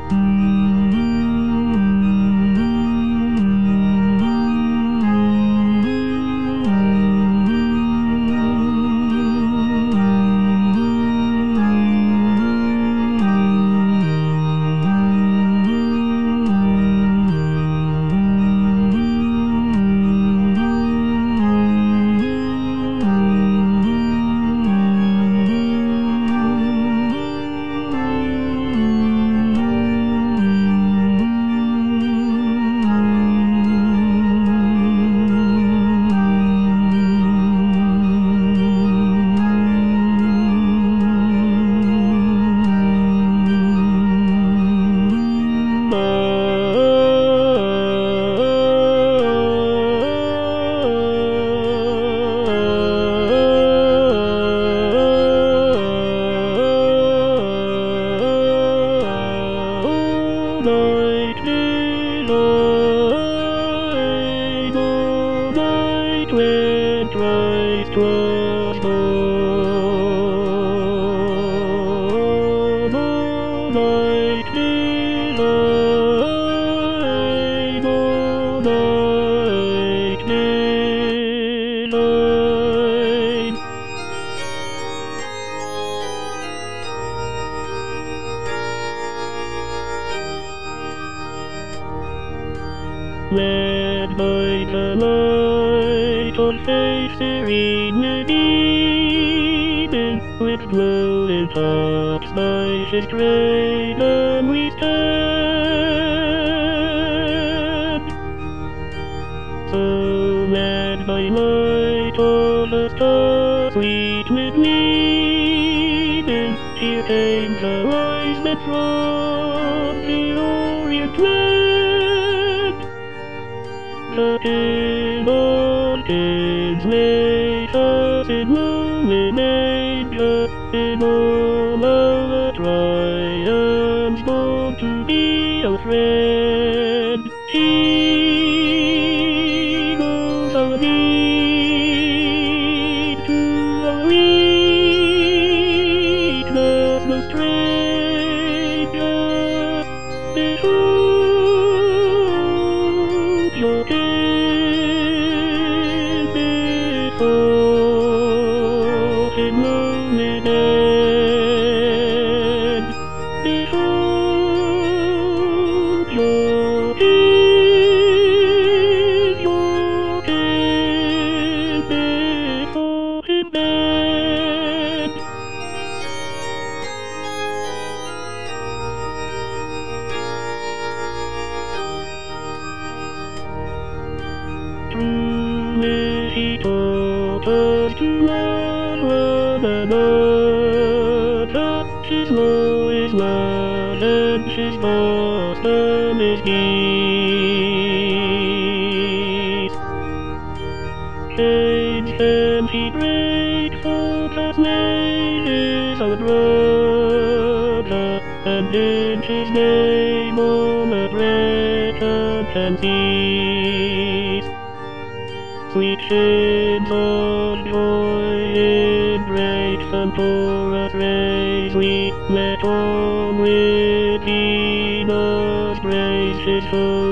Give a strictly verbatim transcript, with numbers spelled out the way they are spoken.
Led by the light on faith's serenity, with glowing tops by his cradle we stand. So led by light on the stars sweet with weaving, here came the wise men from the Orient land. The King of Kings made us in lowly manger, in all our triumphs born to be our friend. He goes our need to our weakness, no stranger. Behold your King. Behold your King, your King, before him bend. Truly he taught us to love one another. His law is love, and his custom is peace. Chains can he break, for God's name is our brother, and in his name all oppression can cease. Sweet hymns of joy in grace and for us raise we, let all within us praise his holy